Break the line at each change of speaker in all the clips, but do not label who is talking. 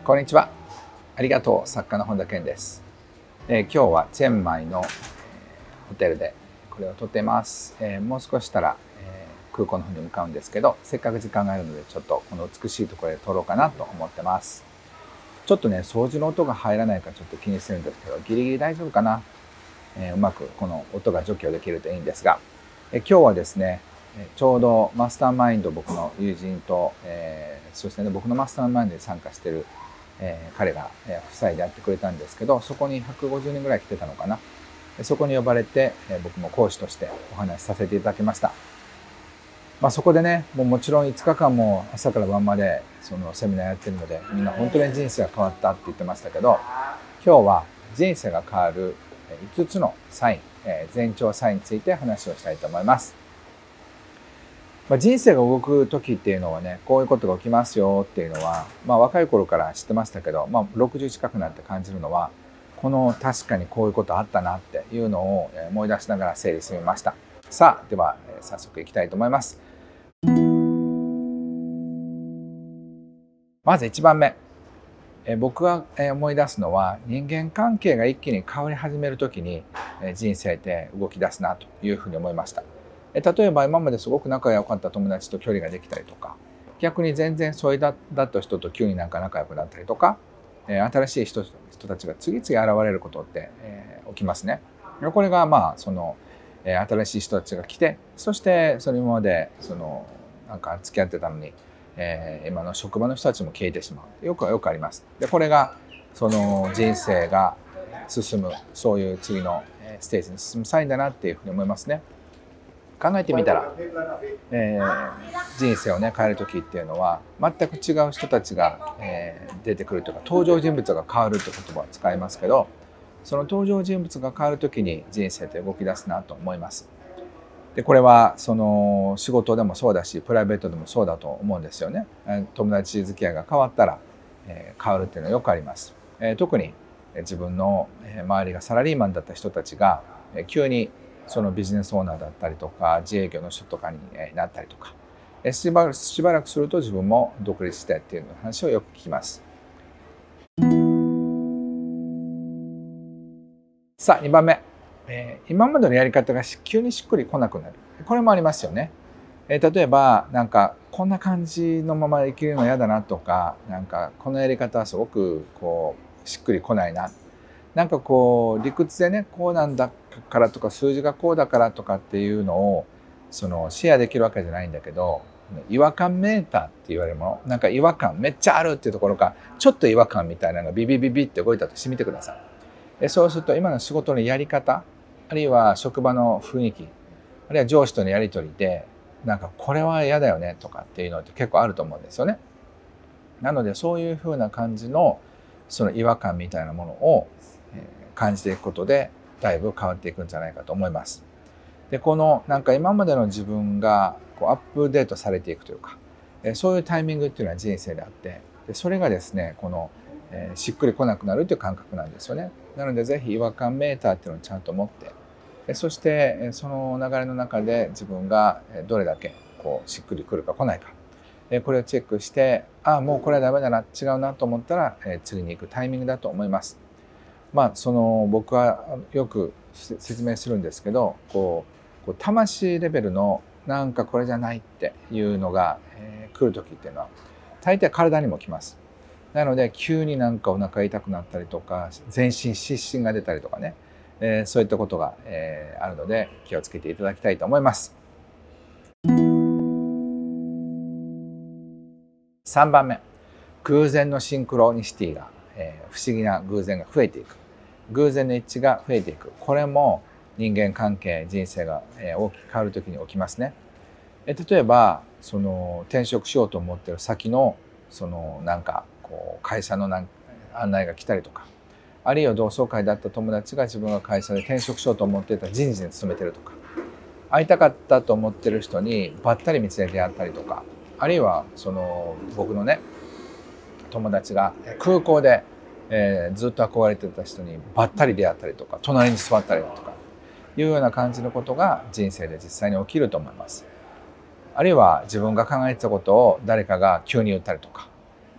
こんにちは。ありがとう。作家の本田健です。今日はチェンマイの、ホテルでこれを撮っています。もう少したら、空港の方に向かうんですけど、せっかく時間があるのでちょっとこの美しいところで撮ろうかなと思ってます。ちょっとね、掃除の音が入らないかちょっと気にしてるんですけど、ギリギリ大丈夫かな。うまくこの音が除去できるといいんですが、今日はですね、ちょうどマスターマインド、僕の友人と、そしてね、僕のマスターマインドに参加している、彼が、夫妻でやってくれたんですけど、そこに150人ぐらい来てたのかな。そこに呼ばれて、僕も講師としてお話しさせていただきました。そこでね、もちろん5日間も朝から晩までそのセミナーやってるので、みんな本当に人生が変わったって言ってましたけど、今日は人生が変わる5つのサイン、前兆サインについて話をしたいと思います。人生が動く時っていうのはね、こういうことが起きますよっていうのは、若い頃から知ってましたけど、60近くなって感じるのは、確かにこういうことあったなっていうのを思い出しながら整理してみました。さあ、では早速いきたいと思います。まず1番目。僕が思い出すのは、人間関係が一気に変わり始める時に人生って動き出すなというふうに思いました。例えば今まですごく仲良かった友達と距離ができたりとか、逆に全然疎遠だった人と急に仲良くなったりとか、新しい人たちが次々現れることって起きますね。これが新しい人たちが来て、そしてそれまで付き合ってたのに、今の職場の人たちも消えてしまう。よくあります。で、これがその人生が進む、そういう次のステージに進むサインだなっていうふうに思いますね。考えてみたら、人生をね変える時っていうのは全く違う人たちが、出てくるというか、登場人物が変わるという言葉を使いますけど、その登場人物が変わる時に人生って動き出すなと思います。で、これはその仕事でもそうだし、プライベートでもそうだと思うんですよね。友達付き合いが変わったら、変わるっていうのはよくあります。特に自分の周りがサラリーマンだった人たちが急にそのビジネスオーナーだったりとか自営業の人とかになったりとか、しばらくすると自分も独立してっていう話をよく聞きます。さあ、2番目。今までのやり方が急にしっくりこなくなる。これもありますよね。例えばこんな感じのまま生きるの嫌だなとか、このやり方はすごくしっくりこないな。理屈でね、こうなんだからとか、数字がこうだからとかっていうのをシェアできるわけじゃないんだけど、違和感メーターって言われるもの、違和感めっちゃあるっていうところか、ちょっと違和感みたいなのがビビビビって動いたとしてみてください。そうすると今の仕事のやり方、あるいは職場の雰囲気、あるいは上司とのやり取りでこれは嫌だよねとかっていうのって結構あると思うんですよね。なのでそういうふうな感じのその違和感みたいなものを感じていくことでだいぶ変わっていくんじゃないかと思います。で、今までの自分がアップデートされていくというか、そういうタイミングっていうのは人生であって、でそれがですねしっくりこなくなるという感覚なんですよね。なのでぜひ違和感メーターっていうのをちゃんと持って、そしてその流れの中で自分がどれだけしっくりくるか来ないか、これをチェックして、もうこれはダメだな、違うなと思ったら次に行くタイミングだと思います。僕はよく説明するんですけど、魂レベルのこれじゃないっていうのが来る時っていうのは大抵体にも来ます。なので急にお腹痛くなったりとか、全身湿疹が出たりとかね、そういったことがあるので気をつけていただきたいと思います。3番目、偶然のシンクロニシティが、不思議な偶然が増えていく、偶然の一致が増えていく。これも人間関係、人生が大きく変わるときに起きますね。例えば転職しようと思ってる先の会社の案内が来たりとか、あるいは同窓会だった友達が自分が会社で転職しようと思っていた人事に勤めてるとか、会いたかったと思ってる人にばったり道で出会ったりとか、あるいは僕のね友達が空港で、ずっと憧れてた人にばったり出会ったりとか、隣に座ったりだとかいうような感じのことが人生で実際に起きると思います。あるいは自分が考えてたことを誰かが急に言ったりとか、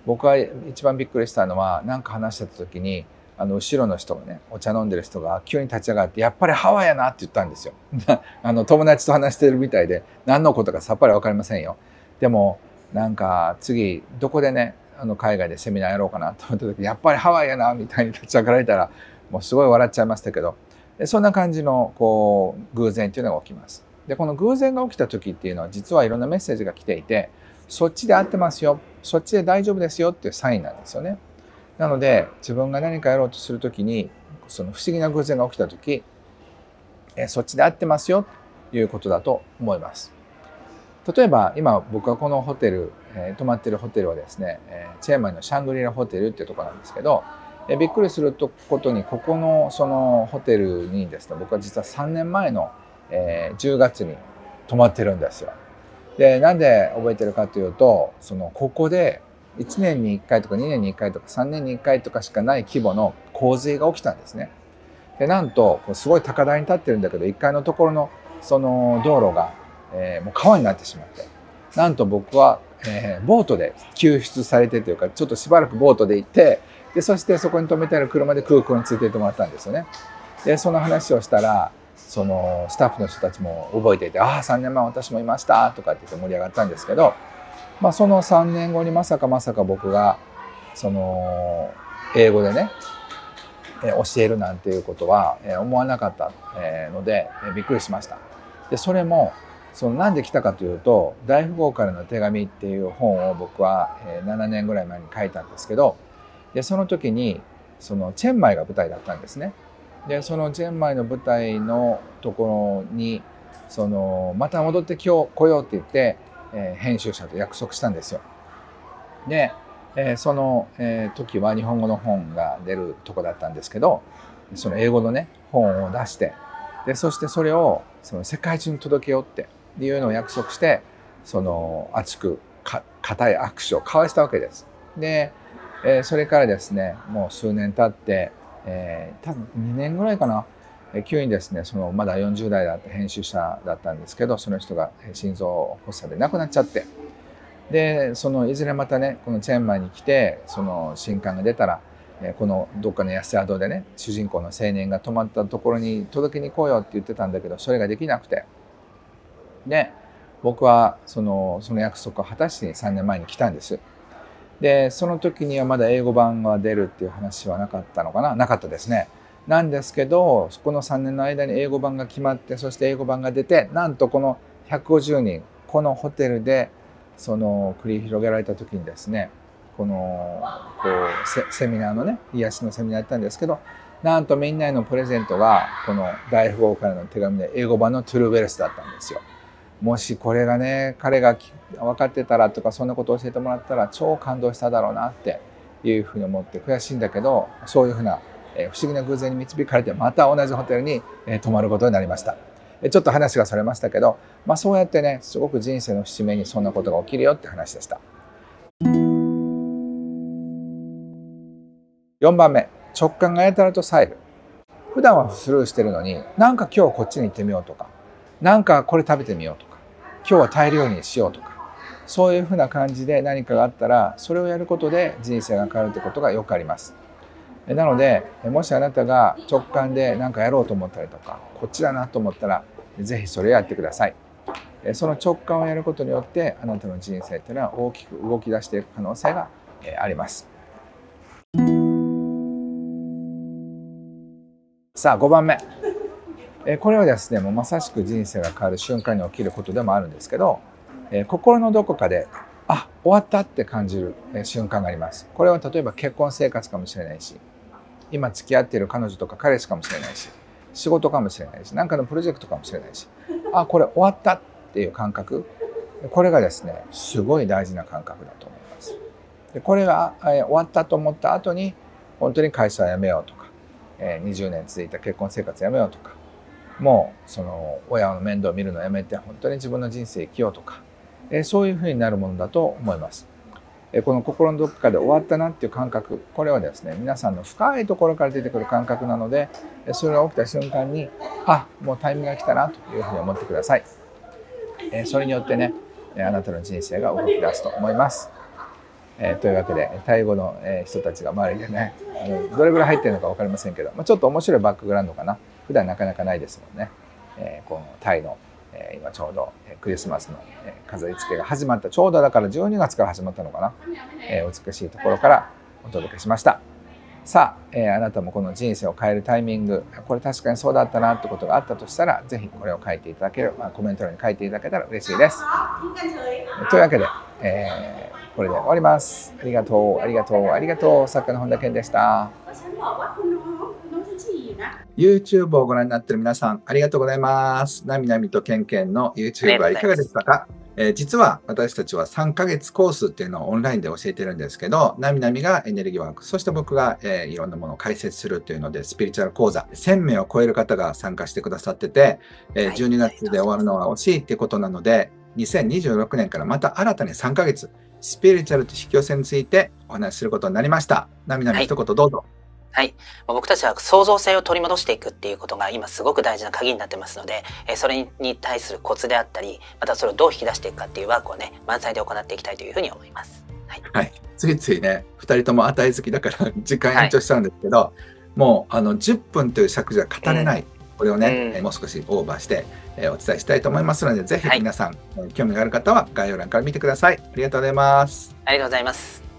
僕が一番びっくりしたのは、何か話してた時に後ろの人がね、お茶飲んでる人が急に立ち上がって「やっぱりハワイやな」って言ったんですよ。友達と話してるみたいで何のことかさっぱり分かりませんよ。でもなんか次どこでね海外でセミナーやろうかなと思った時に「やっぱりハワイやな」みたいに立ち上がられたらもうすごい笑っちゃいましたけど、そんな感じのこう偶然っていうのが起きます。でこの偶然が起きた時っていうのは実はいろんなメッセージが来ていて、そっちで合ってますよ、そっちで大丈夫ですよっていうサインなんですよね。なので自分が何かやろうとする時にその不思議な偶然が起きた時、そっちで合ってますよということだと思います。例えば今僕はこのホテル、泊まってるホテルはですね、チェンマイのシャングリラホテルっていうところなんですけど、びっくりすることにここのそのホテルにですね、僕は実は3年前の、10月に泊まってるんですよ。でなんで覚えてるかというと、ここで1年に1回とか2年に1回とか3年に1回とかしかない規模の洪水が起きたんですね。でなんとすごい高台に立ってるんだけど、1階のところのその道路が、もう川になってしまって、なんと僕は、ボートで救出されてというか、ちょっとしばらくボートで行って、でそしてそこに止めてある車で空港に連れて行ってもらったんですよね。でその話をしたら、そのスタッフの人たちも覚えていて「ああ3年前私もいました」とかって言って盛り上がったんですけど、その3年後にまさか僕がその英語でね教えるなんていうことは思わなかったのでびっくりしました。でそれもなんで来たかというと「大富豪からの手紙」っていう本を僕は7年ぐらい前に書いたんですけど、でその時にチェンマイが舞台だったんですね。でそのチェンマイの舞台のところにまた戻って来ようって言って、編集者と約束したんですよ。で、その、時は日本語の本が出るとこだったんですけど、その英語のね本を出して、でそしてそれを世界中に届けようっていうのを約束して、熱く固い握手を交わしたわけです。で、それからですねもう数年経って、多分2年ぐらいかな、急にですねまだ40代だった編集者だったんですけど、その人が心臓発作で亡くなっちゃって、でいずれまたねこのチェンマイに来て新刊が出たら、このどっかの安宿でね主人公の青年が泊まったところに届けに来ようって言ってたんだけど、それができなくて、で僕はその約束を果たしに3年前に来たんです。でその時にはまだ英語版が出るっていう話はなかったのかな、なかったですね。なんですけどこの3年の間に英語版が決まって、そして英語版が出て、なんとこの150人このホテルで繰り広げられた時にですね、こうセミナーのね癒しのセミナーやったんですけど、なんとみんなへのプレゼントがこの大富豪からの手紙で英語版のトゥルーウェルスだったんですよ。もしこれがね彼が分かってたらとか、そんなことを教えてもらったら超感動しただろうなっていうふうに思って悔しいんだけど、そういうふうな不思議な偶然に導かれてまた同じホテルに泊まることになりました。ちょっと話がそれましたけど、そうやってねすごく人生の節目にそんなことが起きるよって話でした。4番目、直感がやたらと冴える。普段はスルーしてるのに、なんか今日こっちに行ってみようとか、なんかこれ食べてみようとか、今日はタイ料理にしようとか、そういうふうな感じで何かがあったら、それをやることで人生が変わるということがよくあります。なのでもしあなたが直感で何かやろうと思ったりとか、こっちだなと思ったらぜひそれをやってください。その直感をやることによってあなたの人生というのは大きく動き出していく可能性があります。さあ5番目、これはですねもうまさしく人生が変わる瞬間に起きることでもあるんですけど、心のどこかで終わったって感じる瞬間があります。これは例えば結婚生活かもしれないし、今付き合っている彼女とか彼氏かもしれないし、仕事かもしれないし、何かのプロジェクトかもしれないし、これ終わったっていう感覚、これがですねすごい大事な感覚だと思います。でこれが終わったと思った後に本当に会社を辞めようとか、20年続いた結婚生活を辞めようとか、もう親の面倒を見るのをやめて本当に自分の人生生きようとか、そういうふうになるものだと思います。この心のどこかで終わったなっていう感覚、これはですね皆さんの深いところから出てくる感覚なので、それが起きた瞬間にもうタイミングが来たなというふうに思ってください。それによってねあなたの人生が動き出すと思います。 というわけでタイ語の人たちが周りでねどれぐらい入ってるのか分かりませんけど、ちょっと面白いバックグラウンドかな。普段なかなかないですもんね。このタイの今ちょうどクリスマスの飾り付けが始まった、ちょうどだから12月から始まったのかな。美しいところからお届けしました。さあ、あなたもこの人生を変えるタイミング、これ確かにそうだったなってことがあったとしたら、ぜひこれを書いていただける、コメント欄に書いていただけたら嬉しいです。というわけで、これで終わります。ありがとう、ありがとう、ありがとう。作家の本田健でした。YouTube をご覧になっている皆さん、ありがとうございます。なみなみとけんけんの YouTube はいかがでしたか？実は私たちは3ヶ月コースっていうのをオンラインで教えてるんですけど、なみなみがエネルギーワーク、そして僕が、いろんなものを解説するというので、スピリチュアル講座、1000名を超える方が参加してくださってて、12月で終わるのは惜しいっていうことなので、2026年からまた新たに3ヶ月、スピリチュアルと引き寄せについてお話しすることになりました。なみなみ、一言どうぞ。
はい。僕たちは創造性を取り戻していくっていうことが今すごく大事な鍵になってますので、それに対するコツであったり、またそれをどう引き出していくかっていうワークをね、満載で行っていきたいというふうに思います。はい。
はい、ついついね、2人とも値好きだから時間延長しちゃうんですけど、もう10分という尺じゃ語れない。これをね、もう少しオーバーして、お伝えしたいと思いますので、ぜひ皆さん、興味がある方は概要欄から見てください。ありがとうございます。
ありがとうございます。